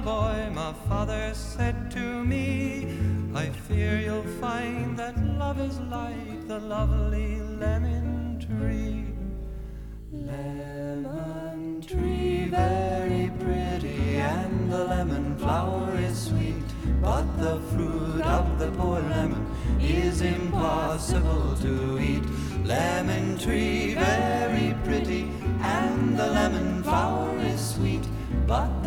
Boy, my father said to me, I fear you'll find that love is like the lovely lemon tree. Lemon tree, very pretty, and the lemon flower is sweet, but the fruit of the poor lemon is impossible to eat. Lemon tree, very pretty, and the lemon flower is sweet, but